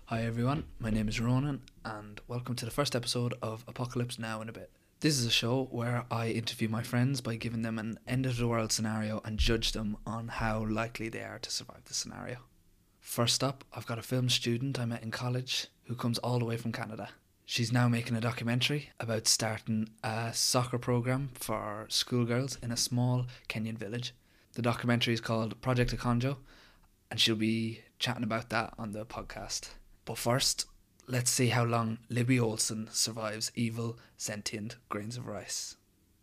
Hi everyone, my name is Ronan, and welcome to the first episode of Apocalypse Now in a Bit. This is a show where I interview my friends by giving them an end of the world scenario and judge them on how likely they are to survive the scenario. First up, I've got a film student I met in college who comes all the way from Canada. She's now making a documentary about starting a soccer program for schoolgirls in a small Kenyan village. The documentary is called Project Akonjo, and she'll be chatting about that on the podcast. But first, let's see how long Libby Olsen survives evil, sentient grains of rice.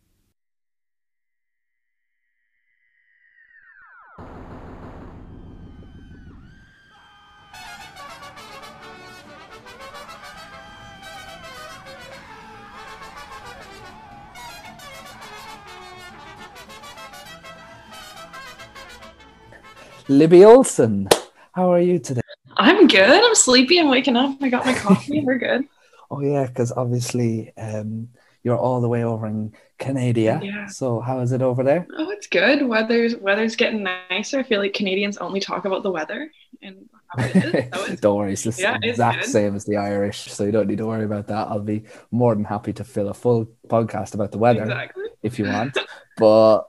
Libby Olsen, how are you today? I'm good. I'm sleepy. I'm waking up. I got my coffee. We're good. Oh yeah, because obviously you're all the way over in Canada. Yeah. So how is it over there? Oh, it's good. Weather's getting nicer. I feel like Canadians only talk about the weather and how it is. Don't worry, it's the Yeah, it's exact good. same as the Irish, so you don't need to worry about that. I'll be more than happy to fill a full podcast about the weather Exactly. if you want. But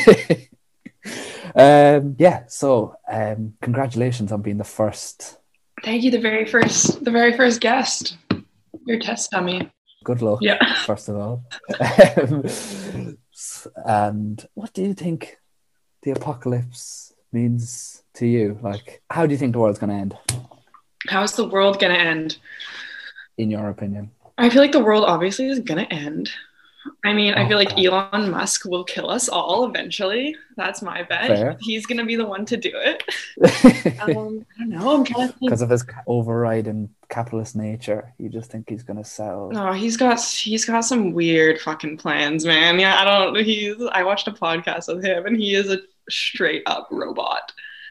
so congratulations on being the first. Thank you. The very first guest. Your test dummy. Good luck, Yeah. first of all. And what do you think the apocalypse means to you? Like, how do you think the world's going to end, How's the world gonna end? in your opinion? I feel like the world obviously is gonna end. I mean, I feel like God. Elon Musk will kill us all eventually. That's my bet. Fair. He's gonna be the one to do it. I don't know. I'm trying to think. Because of his overriding capitalist nature, you just think he's going to sell. No, he's got some weird fucking plans, man. Yeah, I watched a podcast with him and he is a straight up robot.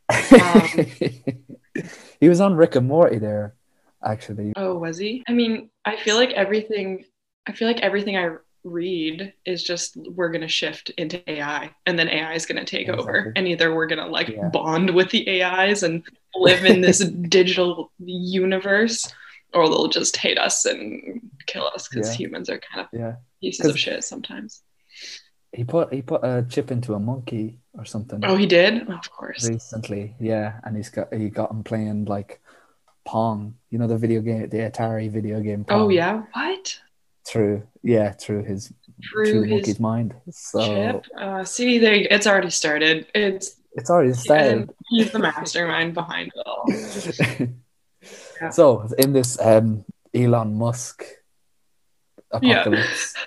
He was on Rick and Morty there, actually. Oh, was he? I mean, I feel like everything I read is just we're gonna shift into AI and then AI is gonna take over, Exactly. and either we're gonna Yeah. bond with the AIs and live in this digital universe, or they'll just hate us and kill us because Yeah. humans are kind of Yeah. pieces of shit sometimes. He put a chip into a monkey or something Oh, he did? Of course. recently. Yeah, and he got him playing like Pong. You know, the video game, the Atari video game Pong. Oh yeah, what? Through his Through the his monkey's mind. So chip? See, there, it's already started. it's already started. And he's the mastermind behind it all. Yeah. So in this Elon Musk apocalypse,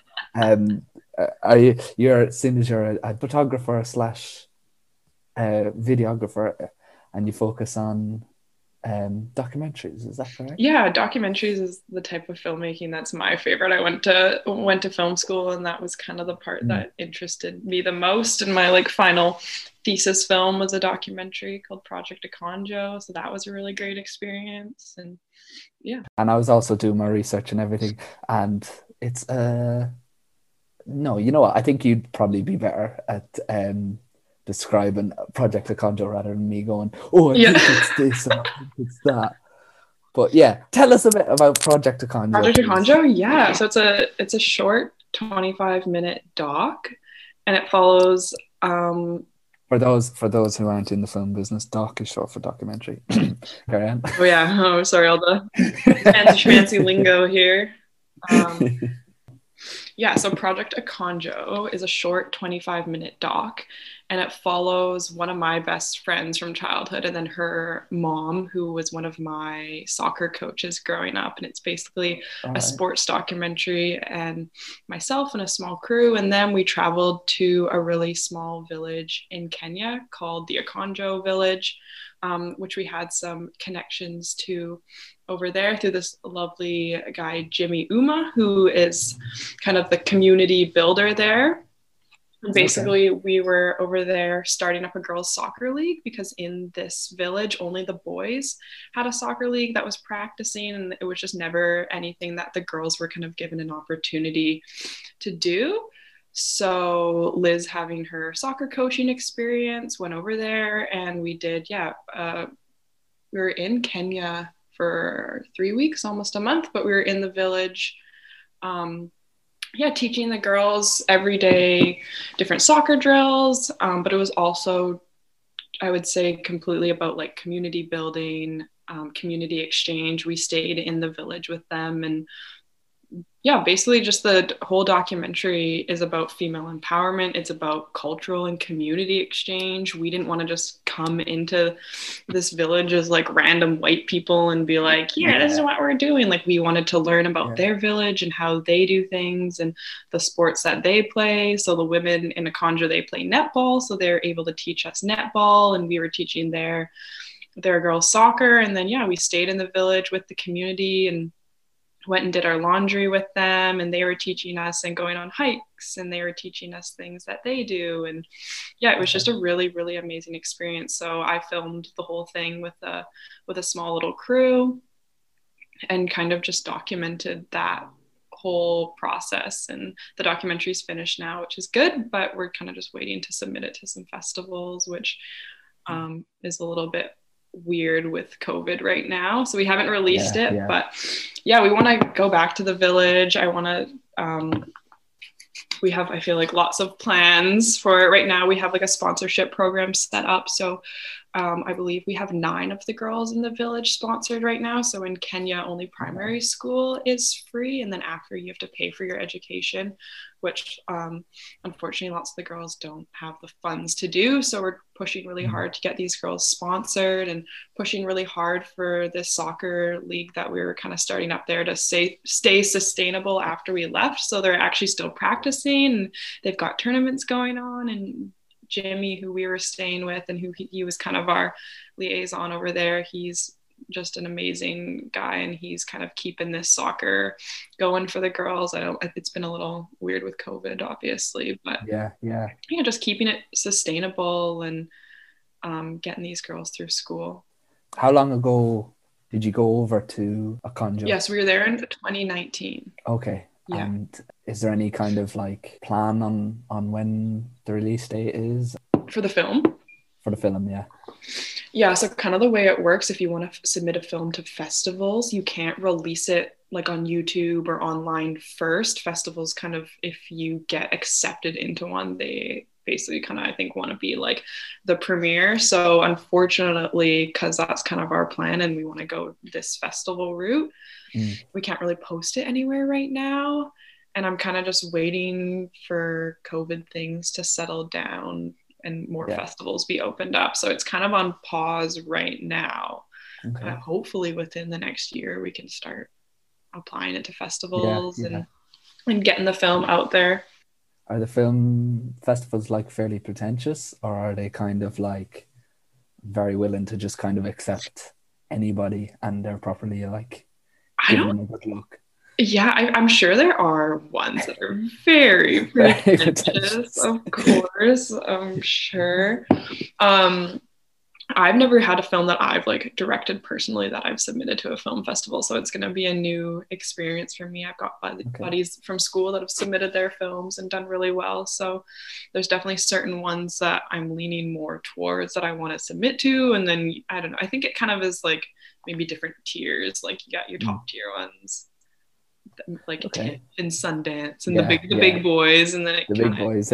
you're seeing as you're a photographer slash videographer, and you focus on documentaries. Is that correct? Yeah, documentaries is the type of filmmaking that's my favorite. I went to film school, and that was kind of the part that interested me the most. And my final thesis film was a documentary called Project Akonjo, so that was a really great experience. And yeah. And I was also doing my research and everything, and it's no, you know what? I think you'd probably be better at describing Project Akonjo rather than me going, oh, I think it's this and I think it's that. But yeah, tell us a bit about Project Akonjo. Project Akonjo, yeah. So it's a short 25-minute doc, and it follows. For those who aren't in the film business, doc is short for documentary. Carry on. Oh yeah. Oh, sorry, all the fancy lingo here. Yeah, so Project Akonjo is a short 25-minute doc, and it follows one of my best friends from childhood and then her mom, who was one of my soccer coaches growing up. And it's basically a sports documentary, and myself and a small crew. And then we traveled to a really small village in Kenya called the Akonjo village, which we had some connections to over there through this lovely guy, Jimmy Uma, who is kind of the community builder there. And basically, we were over there starting up a girls' soccer league because in this village, only the boys had a soccer league that was practicing, and it was just never anything that the girls were kind of given an opportunity to do. So Liz, having her soccer coaching experience, went over there, and we did, we were in Kenya for 3 weeks, almost a month, but we were in the village, teaching the girls every day different soccer drills. But it was also, I would say, completely about like community building, community exchange. We stayed in the village with them, and basically just the whole documentary is about female empowerment. It's about cultural and community exchange. We didn't want to just come into this village as like random white people and be like, this is what we're doing. Like, we wanted to learn about their village and how they do things and the sports that they play. So the women in Akonjo, they play netball, so they're able to teach us netball, and we were teaching their girls soccer. And then we stayed in the village with the community and went and did our laundry with them, and they were teaching us and going on hikes, and they were teaching us things that they do. And it was just a really, really amazing experience. So I filmed the whole thing with a small little crew and kind of just documented that whole process. And the documentary's finished now, which is good, but we're kind of just waiting to submit it to some festivals, which is a little bit weird with COVID right now, so we haven't released it. But we want to go back to the village. I want to we have, I feel like, lots of plans for it right now. We have like a sponsorship program set up, so I believe we have 9 of the girls in the village sponsored right now. So in Kenya, only primary school is free, and then after you have to pay for your education, which unfortunately lots of the girls don't have the funds to do. So we're pushing really hard to get these girls sponsored, and pushing really hard for this soccer league that we were kind of starting up there to stay sustainable after we left. So they're actually still practicing, and they've got tournaments going on. And Jimmy, who we were staying with and who he was kind of our liaison over there, he's just an amazing guy, and he's kind of keeping this soccer going for the girls. It's been a little weird with COVID, obviously, but just keeping it sustainable and getting these girls through school. How long ago did you go over to Akonjo? Yes, we were there in 2019. Okay. Yeah. And is there any kind of like plan on when the release date is? For the film? For the film, yeah. Yeah, so kind of the way it works, if you want to submit a film to festivals, you can't release it like on YouTube or online first. Festivals kind of, if you get accepted into one, they basically kind of, I think, want to be like the premiere. So unfortunately, because that's kind of our plan and we want to go this festival route, we can't really post it anywhere right now. And I'm kind of just waiting for COVID things to settle down and more festivals be opened up. So it's kind of on pause right now. Okay. Hopefully within the next year, we can start applying it to festivals and getting the film out there. Are the film festivals like fairly pretentious, or are they kind of like very willing to just kind of accept anybody and they're properly like giving them a good look? Yeah, I'm sure there are ones that are very pretentious, of course, I'm sure. I've never had a film that I've like directed personally that I've submitted to a film festival, so it's going to be a new experience for me. I've got buddies from school that have submitted their films and done really well, so there's definitely certain ones that I'm leaning more towards that I want to submit to. And then I don't know, I think it kind of is like maybe different tiers. Like you got your top tier ones, like TIFF and Sundance and the big boys, and then the big boys.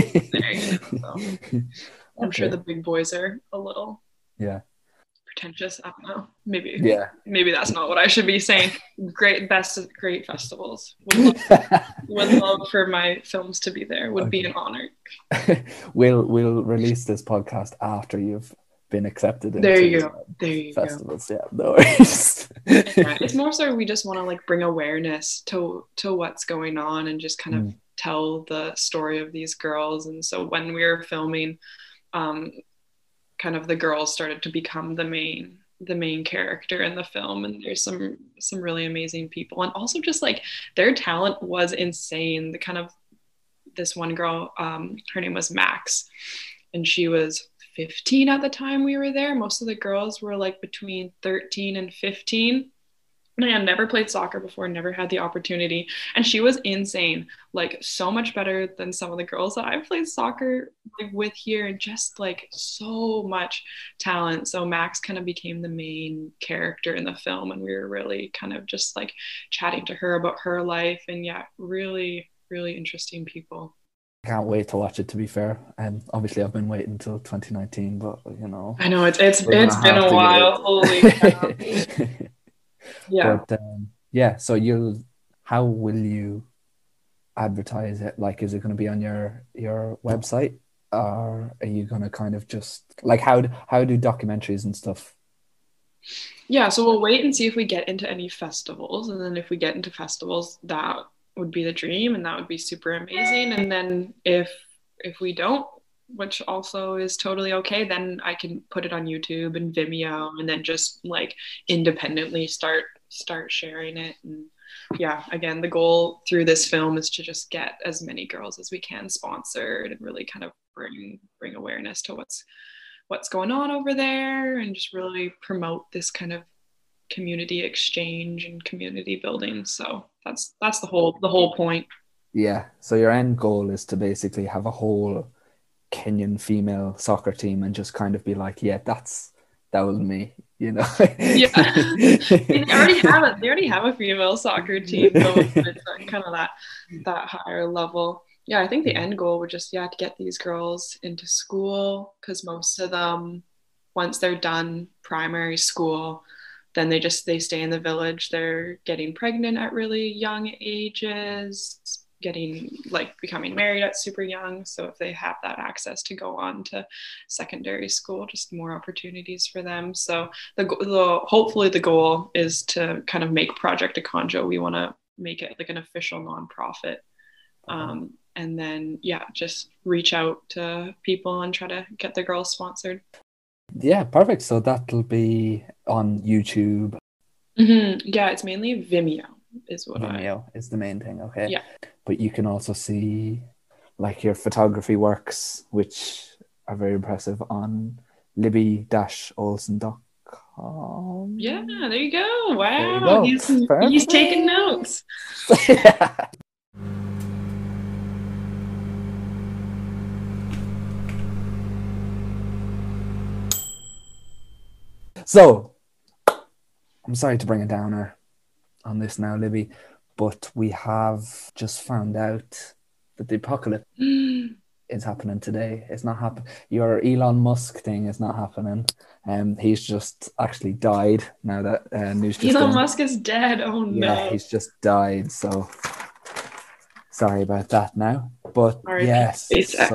I'm sure the big boys are a little pretentious. I don't know. Maybe that's not what I should be saying. Great festivals. Would love for my films to be there. Would be an honor. We'll release this podcast after you've been accepted into there you go. festivals. Yeah, no worries. It's more so we just want to like bring awareness to what's going on and just kind of tell the story of these girls. And so when we were filming, kind of the girls started to become the main character in the film, and there's some really amazing people, and also just like their talent was insane. The kind of this one girl, her name was Max, and she was 15 at the time we were there. Most of the girls were like between 13 and 15, Man, never played soccer before, never had the opportunity. And she was insane, like so much better than some of the girls that I've played soccer like, with here, and just like so much talent. So Max kind of became the main character in the film, and we were really kind of just like chatting to her about her life. And yeah, really, really interesting people. Can't wait to watch it, to be fair. And obviously I've been waiting until 2019, but I know it's we're gonna been have a to while. Holy cow. get it. Yeah. But yeah, so how will you advertise it? Like, is it going to be on your website, or are you going to kind of just like how do documentaries and stuff? Yeah, so we'll wait and see if we get into any festivals. And then if we get into festivals, that would be the dream and that would be super amazing. And then if we don't, which also is totally okay, then I can put it on YouTube and Vimeo and then just like independently start sharing it. And yeah, again, the goal through this film is to just get as many girls as we can sponsored and really kind of bring awareness to what's going on over there and just really promote this kind of community exchange and community building. So that's the whole point. Yeah. So your end goal is to basically have a whole Kenyan female soccer team and just kind of be like, yeah, that was me, you know. Yeah. They already have a female soccer team, but it's kind of that higher level. Yeah, I think the end goal would just to get these girls into school, because most of them, once they're done primary school, then they stay in the village. They're getting pregnant at really young ages, getting like becoming married at super young. So if they have that access to go on to secondary school, just more opportunities for them. So hopefully the goal is to kind of make Project Akonjo. We want to make it like an official nonprofit. And then just reach out to people and try to get the girls sponsored. Yeah, perfect. So that'll be on YouTube. Mm-hmm. Yeah, it's mainly Vimeo is the main thing. Okay. Yeah. But you can also see like your photography works, which are very impressive, on libby-olsen.com. Yeah, there you go. Wow. There you go. He's taking notes. Yeah. So, I'm sorry to bring a downer on this now, Libby, but we have just found out that the apocalypse is happening today. It's not happening. Your Elon Musk thing is not happening. He's just actually died now that news just Elon Musk is dead. Oh no. Yeah, he's just died. So sorry about that now. But yes,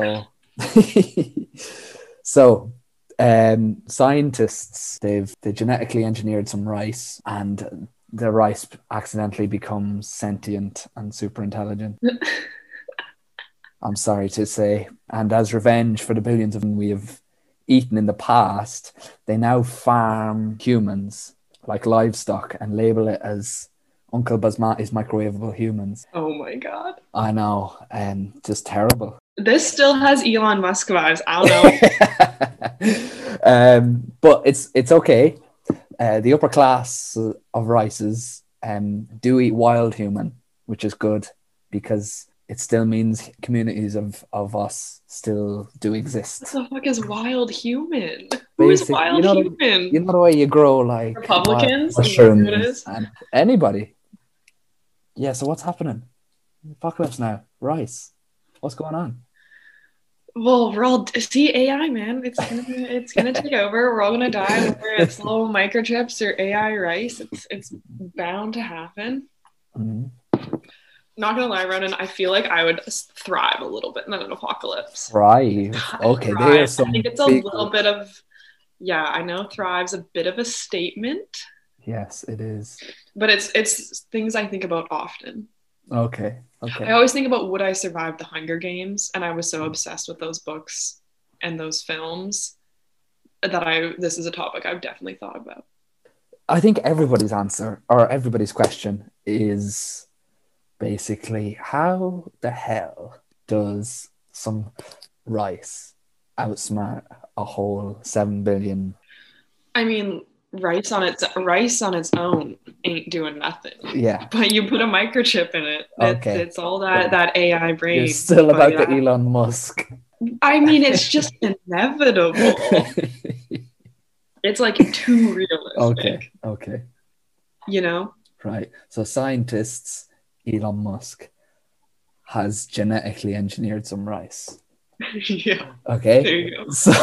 so scientists, they genetically engineered some rice, and the rice accidentally becomes sentient and super intelligent. I'm sorry to say. And as revenge for the billions of them we have eaten in the past, they now farm humans like livestock and label it as Uncle Basmati's microwavable humans. Oh my god. I know, just terrible. This still has Elon Musk vibes. I don't know. But it's okay. The upper class of rices do eat wild human, which is good, because it still means communities of us still do exist. What the fuck is wild human? Who is wild human? You know the way you grow like Republicans, mushrooms, and anybody. Yeah, so what's happening? Apocalypse now. Rice. What's going on? Well, we're all AI, man. It's gonna take over. We're all gonna die, whether it's little microchips or AI rice. It's bound to happen. Mm-hmm. Not gonna lie, Ronan, I feel like I would thrive a little bit in an apocalypse. Thrive. Okay, there's some. I think it's a little bit of, I know thrive's a bit of a statement. Yes, it is. But it's things I think about often. Okay. I always think about, would I survive the Hunger Games? And I was so obsessed with those books and those films that this is a topic I've definitely thought about. I think everybody's answer or everybody's question is basically, how the hell does some rice outsmart a whole 7 billion? I mean, rice on its own ain't doing nothing. Yeah. But you put a microchip in it. Okay. It's all that AI brain. You're still But about the Elon Musk. I mean, it's just inevitable. It's like too realistic. Okay. You know? Right. So scientists, Elon Musk, has genetically engineered some rice. Yeah. Okay. There you go. So,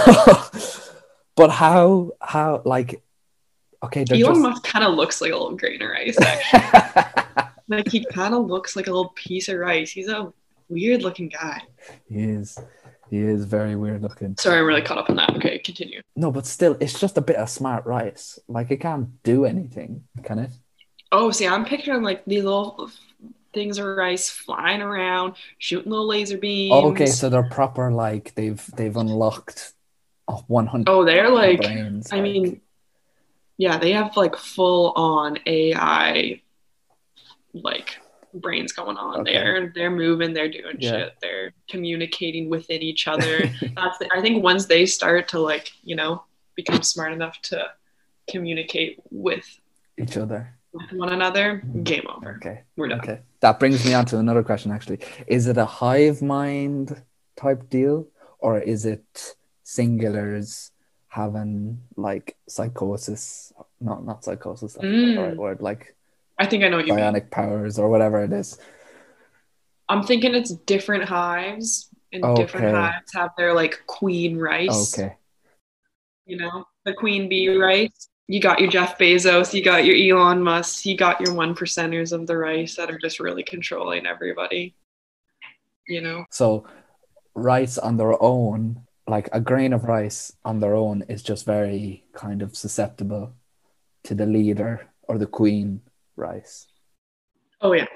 but how, like, okay, Elon Musk kind of looks like a little grain of rice, actually. Like, he kind of looks like a little piece of rice. He's a weird looking guy. He is very weird looking. Sorry, I'm really caught up on that. Okay, continue. No, but still, it's just a bit of smart rice. Like, it can't do anything, can it? Oh, see, I'm picturing like these little things of rice flying around, shooting little laser beams. Okay, so they're proper, like, they've unlocked 100. Oh, they're like, brains, I mean, yeah, they have like full on AI, like, brains going on. Okay. They're moving, they're doing shit, they're communicating within each other. I think once they start to, like, you know, become smart enough to communicate with each other, with one another, game over. Okay, we're done. Okay, that brings me on to another question. Actually, is it a hive mind type deal, or is it singulars having like psychosis? No, not psychosis. That's not the right word. Like, I think I know what you mean. Bionic powers or whatever it is. I'm thinking it's different hives, and different hives have their like queen rice. Okay. You know, the queen bee rice. You got your Jeff Bezos, you got your Elon Musk, you got your 1%ers of the rice that are just really controlling everybody. You know? So rice on their own, like a grain of rice on their own, is just very kind of susceptible to the leader or the queen rice. Oh yeah.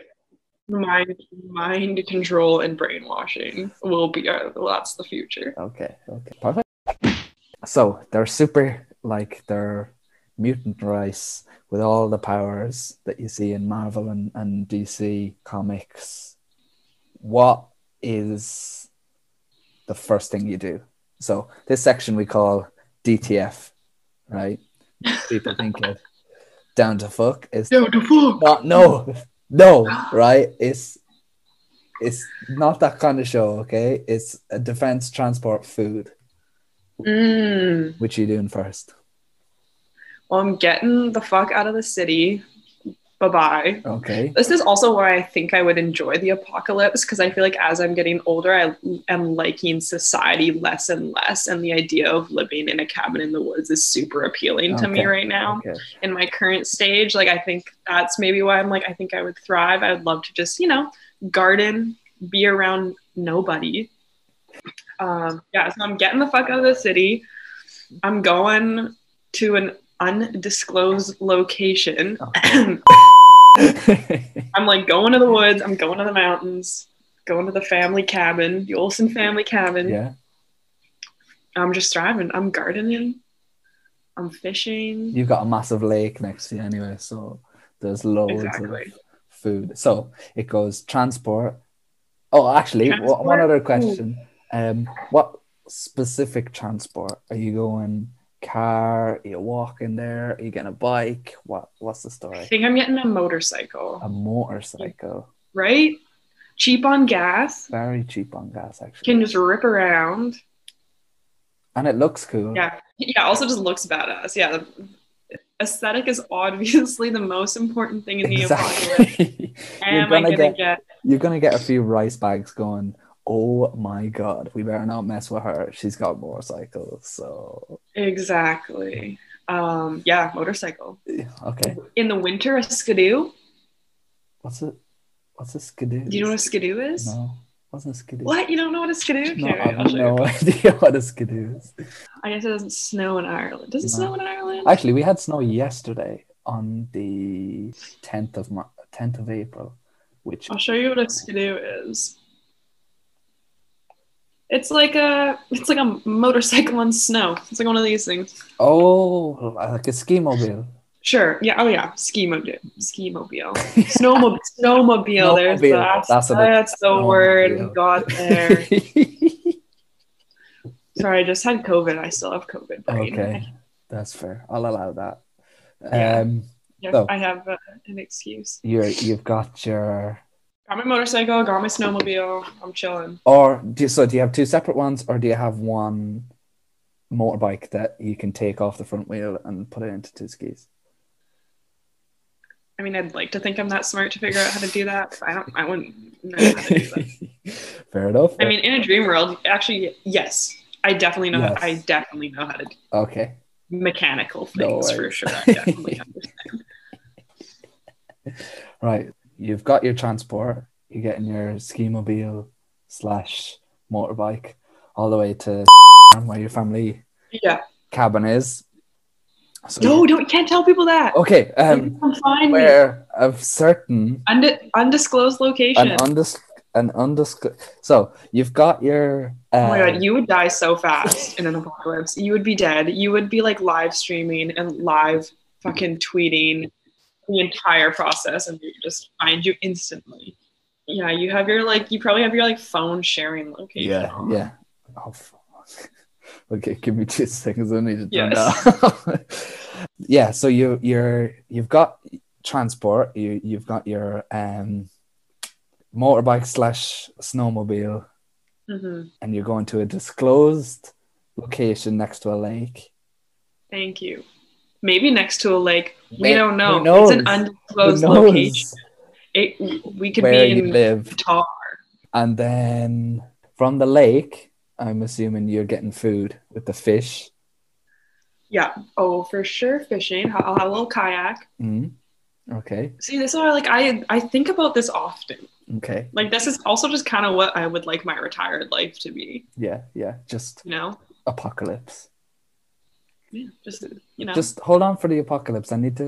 Mind control and brainwashing will be that's the future. Okay. Perfect. So they're mutant rice with all the powers that you see in Marvel and DC comics. What is the first thing you do? So this section we call DTF, right? People think it down to fuck is down to fuck. No, right? It's not that kind of show, okay? It's a defense, transport, food. Which are you doing first? Well, I'm getting the fuck out of the city. Bye-bye. Okay. This is also why I think I would enjoy the apocalypse, because I feel like as I'm getting older, I am liking society less and less, and the idea of living in a cabin in the woods is super appealing to me right now. In my current stage, like, I think that's maybe why I'm like, I think I would thrive. I would love to just, you know, garden, be around nobody. So I'm getting the fuck out of the city. I'm going to an undisclosed location. I'm like going to the woods, I'm going to the mountains, going to the family cabin, the Olsen family cabin. Yeah. I'm just thriving. I'm gardening, I'm fishing. You've got a massive lake next to you anyway, so there's loads of food. So it goes transport. Oh, actually, one other question. What specific transport are you going? Car? Are you walking there? Are you getting a bike? What's the story? I think I'm getting a motorcycle. A motorcycle, right? Cheap on gas. Very cheap on gas, actually. Can just rip around, and it looks cool. Yeah. Also just looks badass. Yeah, the aesthetic is obviously the most important thing in the apocalypse. You're gonna get a few rice bags going, oh my god, we better not mess with her. She's got motorcycles, so exactly. Motorcycle. Okay. In the winter, a skidoo. What's a skidoo? Do you know what a skidoo is? No. What's a skidoo? What? You don't know what a skidoo is? No, I have no idea what a skidoo is. I guess it doesn't snow in Ireland. Does it snow in Ireland? Actually, we had snow yesterday on the 10th of April, which I'll show you what a skidoo is. It's like a motorcycle on snow. It's like one of these things. Oh, like a ski mobile. Sure. Yeah. Oh yeah. Ski mobile. Snowmobile. That's the word we got there. Sorry, I just had COVID. I still have COVID. Okay, that's fair. I'll allow that. Yeah. Um, Yes, So- I have an excuse. you've got your, Got my motorcycle, got my snowmobile. I'm chilling. or do you have two separate ones, or do you have one motorbike that you can take off the front wheel and put it into two skis? I mean, I'd like to think I'm that smart to figure out how to do that. But I wouldn't know how to do that. Fair enough. I mean, in a dream world, actually, yes, I definitely know. Yes. I definitely know how to do Okay. mechanical No things for worries. sure. I definitely understand. Right. You've got your transport. You're getting your ski mobile / motorbike all the way to where your family Yeah. cabin is. So No, you can't tell people that. okay. They can come find me. Where of certain Undisclosed location. an undisclosed. So you've got your. Oh my god, you would die so fast in an apocalypse. You would be dead. You would be like live streaming and live fucking tweeting the entire process, and we would just find you instantly. Yeah, you probably have your like phone sharing location. Yeah. Oh fuck. Okay, give me 2 seconds. I need to turn Yes. that. Yeah, so you've got transport. You've got your motorbike / snowmobile, Mm-hmm. and you're going to a disclosed location next to a lake. Thank you. Maybe next to a lake. We Who don't know. knows? It's an undisclosed Who knows location. We could where be you in live? Qatar. And then from the lake, I'm assuming you're getting food with the fish. Yeah. Oh, for sure. Fishing. I'll have a little kayak. Okay. See, this is why I think about this often. Okay. Like this is also just kind of what I would like my retired life to be. Yeah. Just You know? apocalypse. Yeah. Just you know. Just hold on for the apocalypse. I need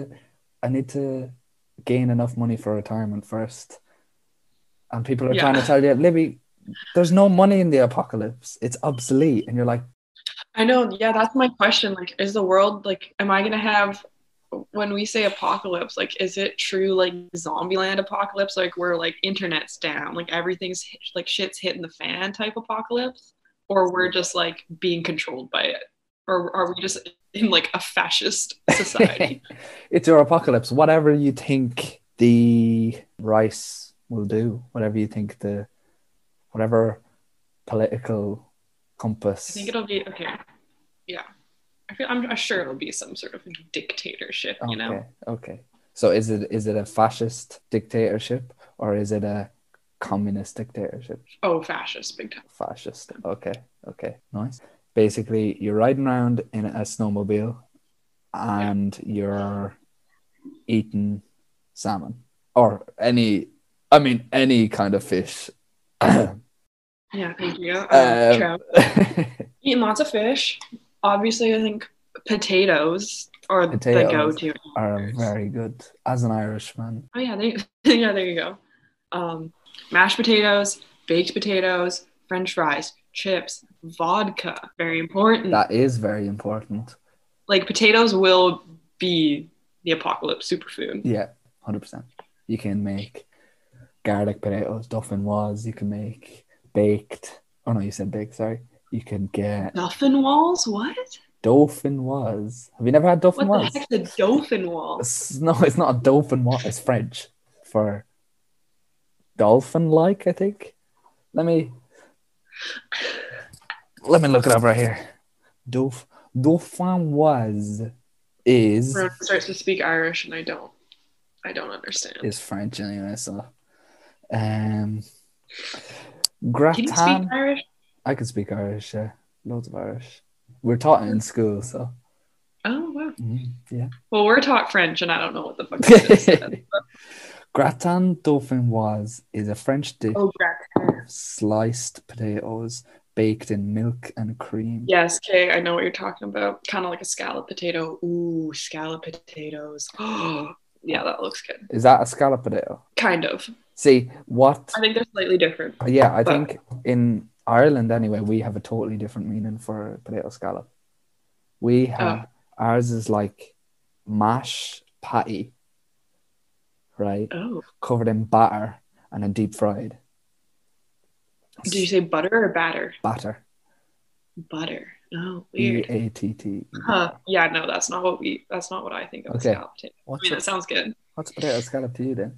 to gain enough money for retirement first. And people are trying to tell you, Libby, there's no money in the apocalypse. It's obsolete. And you're like, I know. Yeah, that's my question. Like, is the world like? Am I gonna have? When we say apocalypse, like, is it true like Zombieland apocalypse, like where like internet's down, like everything's like shit's hitting the fan type apocalypse, or we're just like being controlled by it, or are we just in like a fascist society? it's your apocalypse. Whatever you think the rice will do, whatever you think whatever political compass. I think it'll be okay. Yeah. I'm sure it'll be some sort of dictatorship, you know? Okay. So is it a fascist dictatorship or is it a communist dictatorship? Oh, fascist, big time. Fascist. Okay. Nice. Basically, you're riding around in a snowmobile and you're eating salmon or any kind of fish. Yeah, thank you. Trout. Eating lots of fish. Obviously, I think potatoes are the go-to. Are very good as an Irishman. Oh yeah, there you go. Mashed potatoes, baked potatoes, French fries, chips, vodka. Very important. That is very important. Like potatoes will be the apocalypse superfood. Yeah, 100%. You can make garlic potatoes, dauphinoise. You can make baked. Oh no, you said baked. Sorry. You can get dauphinoise. What? Dauphinoise. Have you never had dauphinoise? What the heck's a dauphinoise? No, it's not a dauphinoise. It's French for dolphin-like, I think. Let me look it up right here. Dauphinoise is. Ron starts to speak Irish, and I don't understand. Is French anyway, so. Can Gratin. you speak Irish? I can speak Irish, yeah. Loads of Irish. We're taught it in school, so. Oh, wow. Yeah. Well, we're taught French, and I don't know what the fuck it is. Gratin dauphinoise is a French dish of sliced potatoes baked in milk and cream. Yes, okay, I know what you're talking about. Kind of like a scallop potato. Ooh, scallop potatoes. Oh, yeah, that looks good. Is that a scallop potato? Kind of. See, what? I think they're slightly different. Yeah, I think in Ireland anyway, we have a totally different meaning for potato scallop. We have, ours is like mash patty, right? Oh. Covered in batter and then deep fried. Did you say butter or batter? Batter. Butter. Oh, weird. Beatte. Yeah, no, that's not what I think of as Okay. scalloped potato. I mean, that sounds good. What's a potato scallop to you then?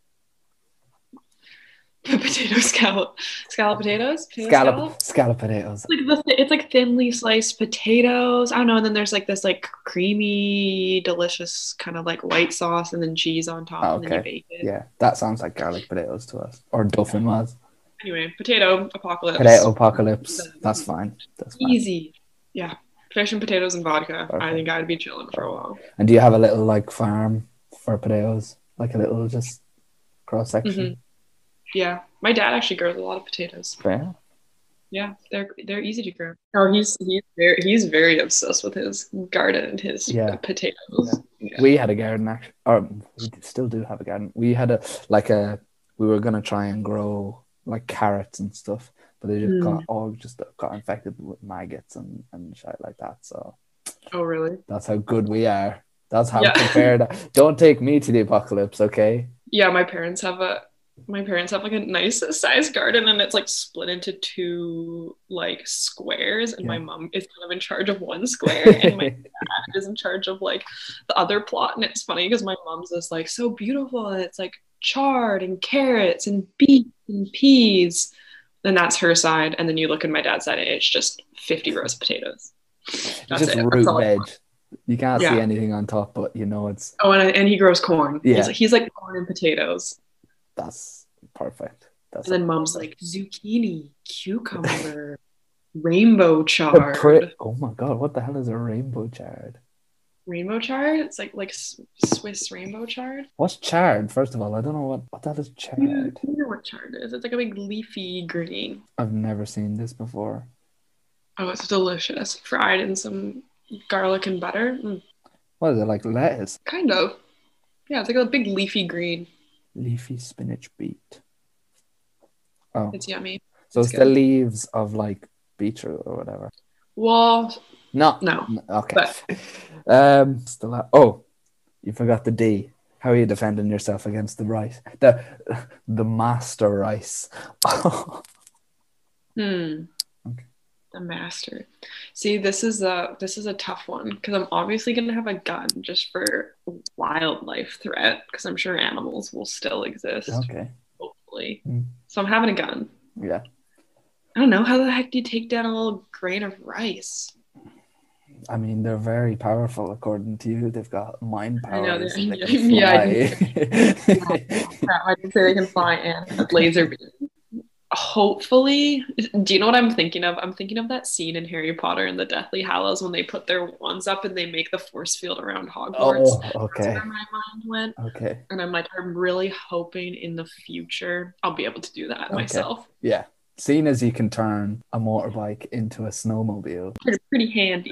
Potato scallop potatoes. Scallop potatoes. It's like thinly sliced potatoes. I don't know. And then there's like this like creamy, delicious kind of like white sauce, and then cheese on top, Oh, and then you okay. bake it. Yeah, that sounds like garlic potatoes to us, or Duffin was. Anyway, potato apocalypse. Potato apocalypse. That's fine. That's fine. Easy. Yeah, fish and potatoes and vodka. Perfect. I think I'd be chilling for a while. And do you have a little like farm for potatoes, like a little just cross section? Mm-hmm. Yeah, my dad actually grows a lot of potatoes. Fair. Yeah, they're easy to grow. Oh, he's very obsessed with his garden and his potatoes. Yeah. We had a garden actually, or we still do have a garden. We had we were gonna try and grow like carrots and stuff, but they just got infected with maggots and shit like that. So. Oh really? That's how good we are. That's how prepared. Don't take me to the apocalypse, okay? Yeah, my parents have like a nice sized garden, and it's like split into two like squares, and my mom is kind of in charge of one square and my dad is in charge of like the other plot. And it's funny because my mom's is like so beautiful, and it's like chard and carrots and beets and peas, and that's her side. And then you look at my dad's side and it's just 50 rows of potatoes. That's just it. root veg. You can't see anything on top, but you know it's. Oh, and he grows corn. Yeah, he's like corn and potatoes. That's perfect. And then mom's like zucchini, cucumber, rainbow chard. Oh my god, what the hell is a rainbow chard? Rainbow chard? It's like Swiss rainbow chard. What's chard? First of all, I don't know what that is. Chard. You know what chard is? It's like a big leafy green. I've never seen this before. Oh, it's delicious. Fried in some garlic and butter. What is it, like lettuce? Kind of. Yeah, it's like a big leafy green. Leafy spinach beet. Oh, it's yummy. So it's the leaves of like beetroot or whatever. Well, no. Okay. But... you forgot the D. How are you defending yourself against the rice? The master rice. Okay. The master. See, this is a tough one because I'm obviously gonna have a gun just for wildlife threat because I'm sure animals will still exist. Okay. Hopefully. So I'm having a gun. Yeah. I don't know. How the heck do you take down a little grain of rice? I mean, they're very powerful according to you. They've got mind powers. I know. I didn't say they can fly and laser beam. Hopefully, do you know what I'm thinking of? I'm thinking of that scene in Harry Potter and the Deathly Hallows when they put their wands up and they make the force field around Hogwarts. Oh, okay. That's where my mind went. Okay. And I'm really hoping in the future I'll be able to do that myself. Yeah. Seeing as you can turn a motorbike into a snowmobile. Pretty handy.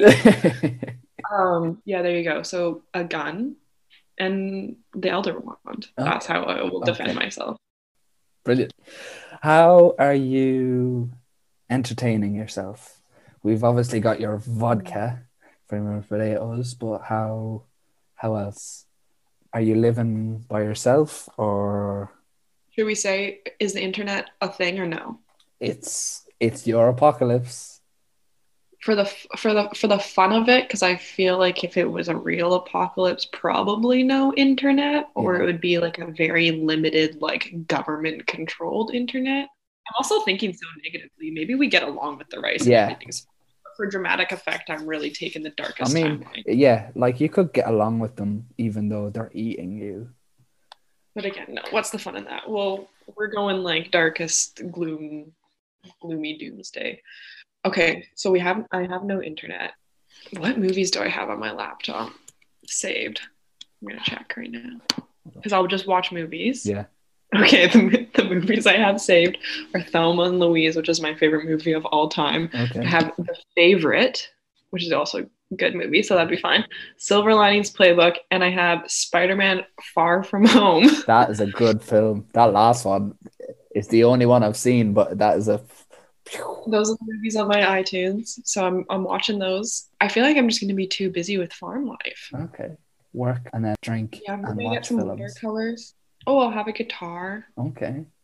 Yeah, there you go. So a gun and the Elder Wand. Okay. That's how I will defend myself. Brilliant. How are you entertaining yourself? We've obviously got your vodka from your potatoes, but how else? Are you living by yourself, or should we say, is the internet a thing or no? It's your apocalypse. For the fun of it, because I feel like if it was a real apocalypse, probably no internet, or it would be like a very limited, like government controlled internet. I'm also thinking so negatively. Maybe we get along with the rice. And everything's fine. For dramatic effect, I'm really taking the darkest timeline. Yeah, like you could get along with them even though they're eating you. But again, no. What's the fun in that? Well, we're going like darkest gloomy doomsday. Okay, so I have no internet. What movies do I have on my laptop saved? I'm gonna check right now because I'll just watch movies. Yeah. Okay, the movies I have saved are Thelma and Louise, which is my favorite movie of all time. Okay. I have The Favorite, which is also a good movie, so that'd be fine. Silver Linings Playbook, and I have Spider-Man Far From Home. That is a good film. That last one is the only one I've seen, but that is a... Those are the movies on my iTunes, so I'm watching those. I feel like I'm just going to be too busy with farm life. Okay. Work and then drink and watch get some films. watercolors. Oh, I'll have a guitar. Okay.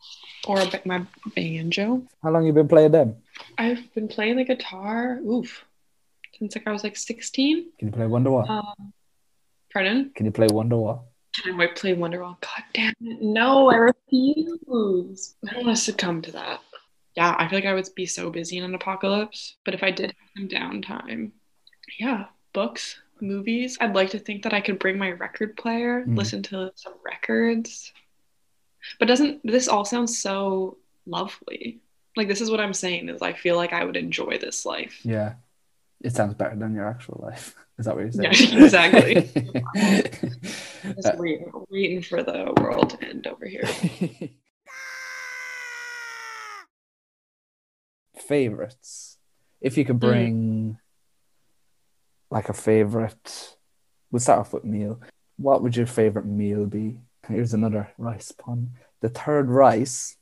or my banjo. How long you been playing them? I've been playing the guitar, since like I was like 16. Can you play Wonderwall? Pardon? Can you play Wonderwall? I might play Wonderwall. God damn it. No, I refuse. I don't want to succumb to that. Yeah, I feel like I would be so busy in an apocalypse. But if I did have some downtime, yeah, books, movies. I'd like to think that I could bring my record player, listen to some records. But doesn't this all sound so lovely? Like, this is what I'm saying, is I feel like I would enjoy this life. Yeah. It sounds better than your actual life. Is that what you're saying? Yeah, exactly. Just waiting for the world to end over here. Favorites. If you could bring like a favorite, we'll start off with meal. What would your favorite meal be? Here's another rice pun. The third rice.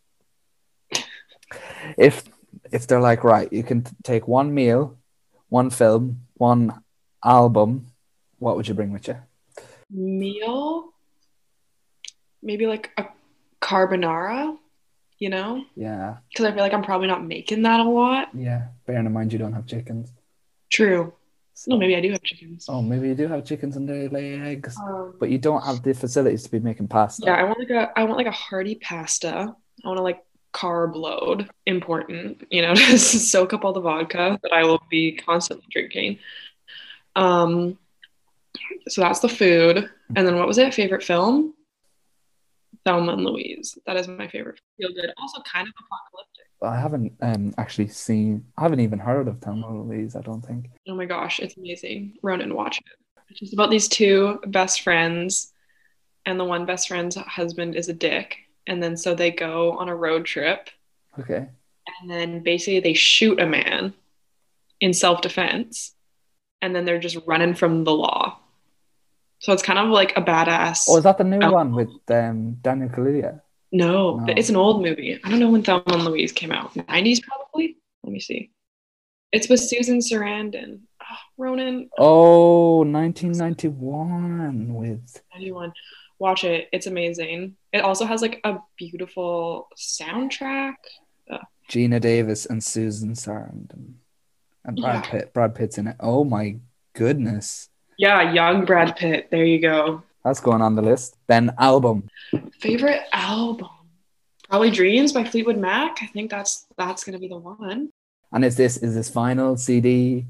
If they're like, right, you can take one meal, one film, one album, what would you bring with you? Meal? Maybe like a carbonara, you know? Yeah. Because I feel like I'm probably not making that a lot. Yeah. Bearing in mind you don't have chickens. True. So, No, maybe I do have chickens. oh, maybe you do have chickens and they lay eggs, but you don't have the facilities to be making pasta. Yeah, I want like a hearty pasta. I want to like carb load. Important, you know, to soak up all the vodka that I will be constantly drinking. So that's the food. And then what was it? Favorite film? Thelma and Louise. That is my favorite. Feel good. Also kind of apocalyptic. I haven't I haven't even heard of Thelma and Louise, I don't think. Oh my gosh, it's amazing. Ronan, watch it. It's just about these two best friends, and the one best friend's husband is a dick. And then so they go on a road trip. Okay. And then basically they shoot a man in self-defense. And then they're just running from the law. So it's kind of like a badass. Oh, is that the new one with Daniel Kaluuya? No, it's an old movie. I don't know when Thelma and Louise came out. 90s probably? Let me see. It's with Susan Sarandon. Oh, Ronan. Oh, 1991 with... 91. Watch it. It's amazing. It also has like a beautiful soundtrack. Gina Davis and Susan Sarandon. And Brad Pitt. Brad Pitt's in it. Oh my goodness. Yeah, young Brad Pitt. There you go. That's going on the list. Then album. Favorite album? Probably Dreams by Fleetwood Mac. I think that's gonna be the one. And is this vinyl, CD,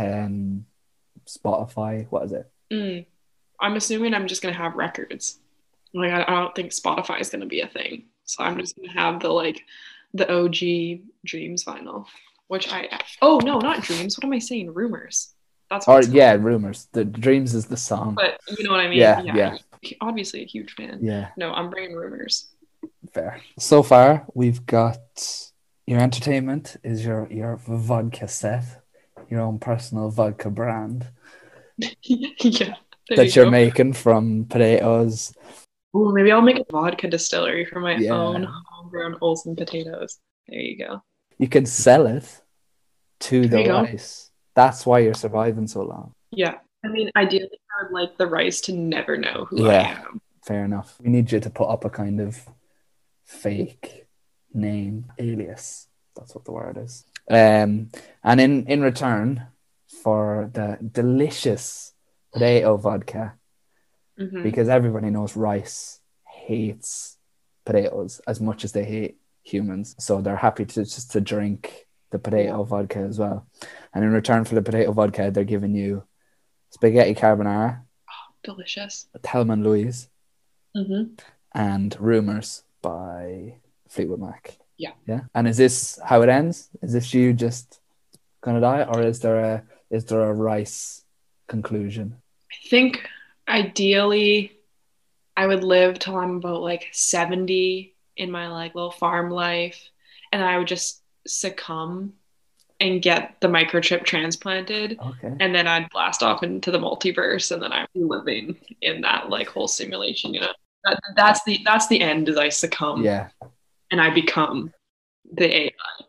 Spotify? What is it? I'm assuming I'm just gonna have records. Like I don't think Spotify is gonna be a thing. So I'm just gonna have the OG Dreams vinyl. Oh no, not Dreams. What am I saying? Rumors. That's what Rumors. The Dreams is the song. But you know what I mean? Yeah. Obviously a huge fan. Yeah. No, I'm bringing Rumors. Fair. So far, we've got your entertainment is your vodka set, your own personal vodka brand. Yeah. That you're making from potatoes. Ooh, maybe I'll make a vodka distillery for my own homegrown Olsen potatoes. There you go. You can sell it to the rice. That's why you're surviving so long. Yeah. I mean, ideally, I would like the rice to never know who I am. Fair enough. We need you to put up a kind of fake name, alias. That's what the word is. And in return for the delicious potato vodka, because everybody knows rice hates potatoes as much as they hate humans. So they're happy to drink the potato vodka as well. And in return for the potato vodka, they're giving you spaghetti carbonara. Oh, delicious. Thelma and Louise. And Rumors by Fleetwood Mac. Yeah. Yeah. And is this how it ends? Is this you just gonna die, or is there a rice conclusion? I think ideally I would live till I'm about 70 in my little farm life, and I would just succumb and get the microchip transplanted. Okay. And then I'd blast off into the multiverse, and then I'm living in that whole simulation, That's the end, is I succumb. Yeah. And I become the AI.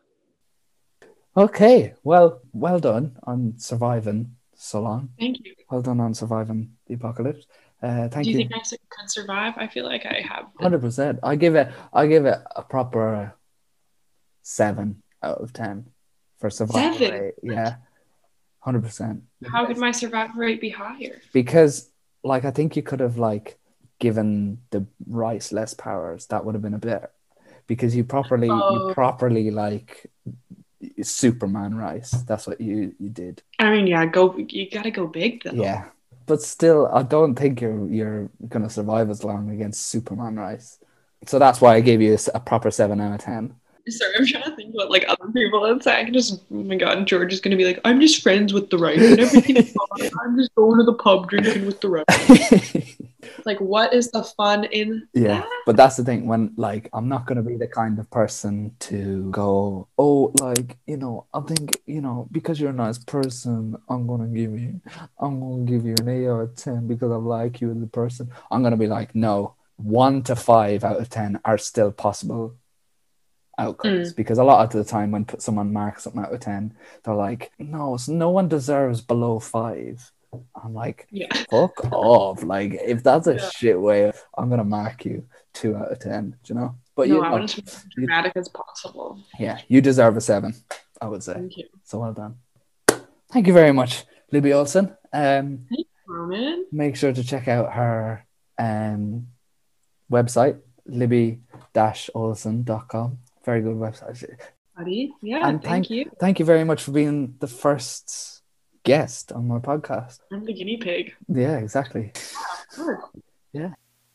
Okay. Well done on surviving so long. Thank you. Well done on surviving the apocalypse. Thank Do you you. think I could survive? I feel like I have. 100%. I give it a proper 7 out of 10 for survival 7. rate. Yeah, 100%. How could my survival rate be higher? Because like I think you could have like given the rice less powers. That would have been a bit because you Oh, properly like Superman rice. That's what you did. I mean, yeah, go. You gotta go big though. Yeah. But still, I don't think you're gonna survive as long against Superman rice. So that's why I gave you a proper 7 out of 10. Sorry, I'm trying to think about like other people that say I can just. Oh my god, George is gonna be like, I'm just friends with the rice and everything's fine. I'm just going to the pub drinking with the rice. Like, what is the fun in Yeah, that? but that's the thing when like I'm not gonna be the kind of person to go, oh, like, I think, because you're a nice person, I'm gonna give you an 8 out of 10 because I like you as a person. I'm gonna be like, no, 1 to 5 out of 10 are still possible outcomes because a lot of the time when someone marks something out of 10, they're like, no one deserves below 5. I'm like, Yeah. fuck off. Like, if that's a Yeah. shit way, I'm gonna mark you 2 out of 10. Do you know? But No, I want it to be as dramatic as possible. yeah, you deserve a 7, I would say. Thank you. So well done. Thank you very much, Libby Olsen. Hey, Roman. Make sure to check out her website, libby-olsen.com. Very good website. Buddy. Yeah, And thank you. thank you very much for being the first guest on my podcast. I'm the guinea pig. Yeah, exactly. Good. Yeah.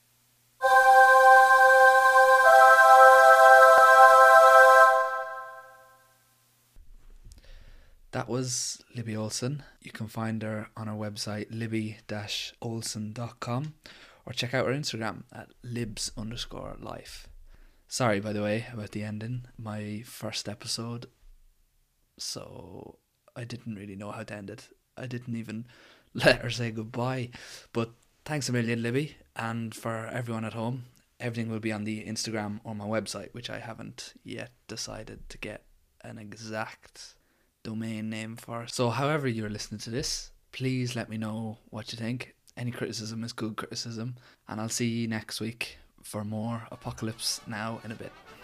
That was Libby Olsen. You can find her on our website, libby-olsen.com, or check out her Instagram at libs_life. Sorry, by the way, about the ending. My first episode, so I didn't really know how to end it. I didn't even let her say goodbye. But thanks a million, Libby. And for everyone at home, everything will be on the Instagram or my website, which I haven't yet decided to get an exact domain name for. So however you're listening to this, please let me know what you think. Any criticism is good criticism. And I'll see you next week for more Apocalypse Now in a bit.